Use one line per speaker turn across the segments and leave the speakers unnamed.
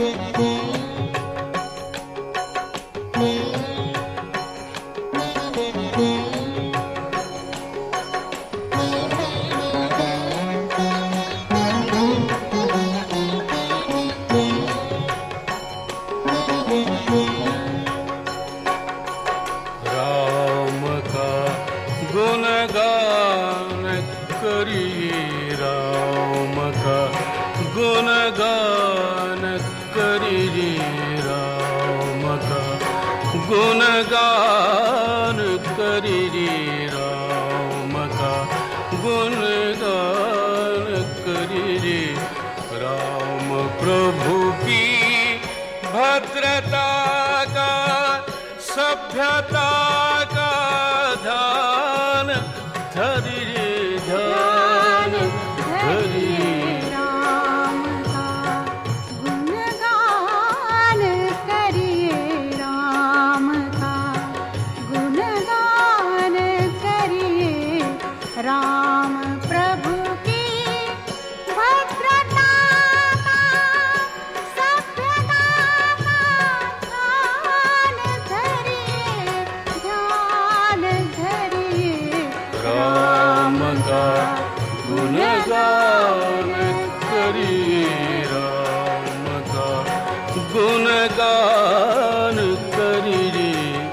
गुणगान करिए, राम का गुणगान करिए, राम का गुणगान करिए, राम का गुणगान करिए। राम प्रभु की भद्रता का, सभ्यता का ध्यान धरिए, ध्यान धरिए।
राम का गुणगान करिए, राम का गुणगान करिए। राम प्रभु की भद्रता का, सभ्यता का ध्यान धरिए, ध्यान धरिए।
राम का गुणगान करिए, राम का गुणगान करिए।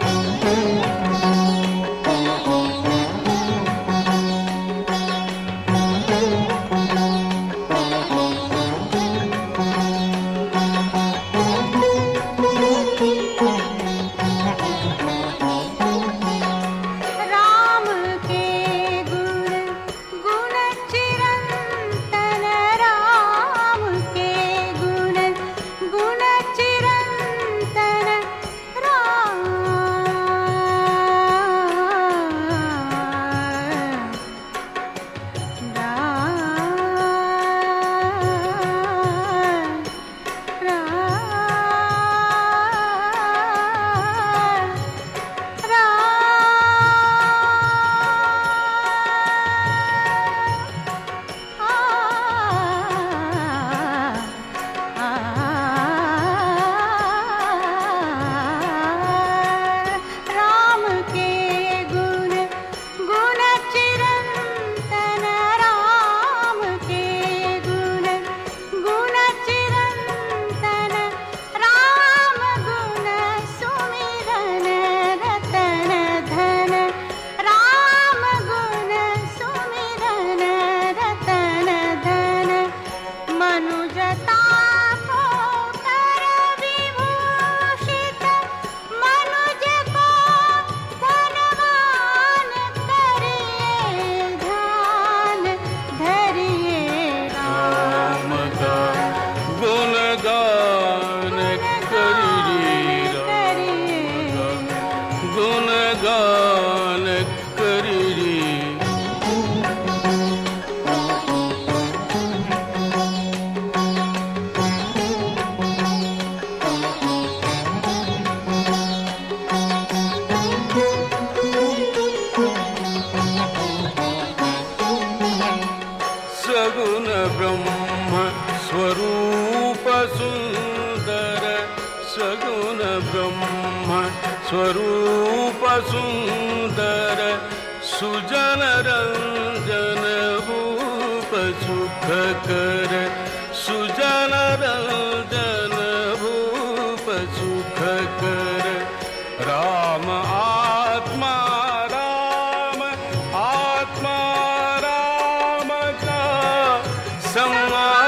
राम के गुण गुण चिरंतन, राम के गुण गुण चिरंतन। राम राम के गुण गुण चिरंतन, राम के गुण गुण चिरंतन। राम गुण सुमिरन रतन धन, राम गुण सुमिरन रतन धन। मनुजता को कर विभूषित, मनुज को धनवान करिए, ध्यान धरिए।
राम का गुणगान करिए, राम का गुणगान करिए। सगुण ब्रह्म स्वरूप सुंदर, सगुण ब्रह्म स्वरूप सुंदर। सुजन रंजन भूप सुखकर, सुजन रंजन भूप सुखकर। राम आत्मा, राम आत्मा, राम का सम्मान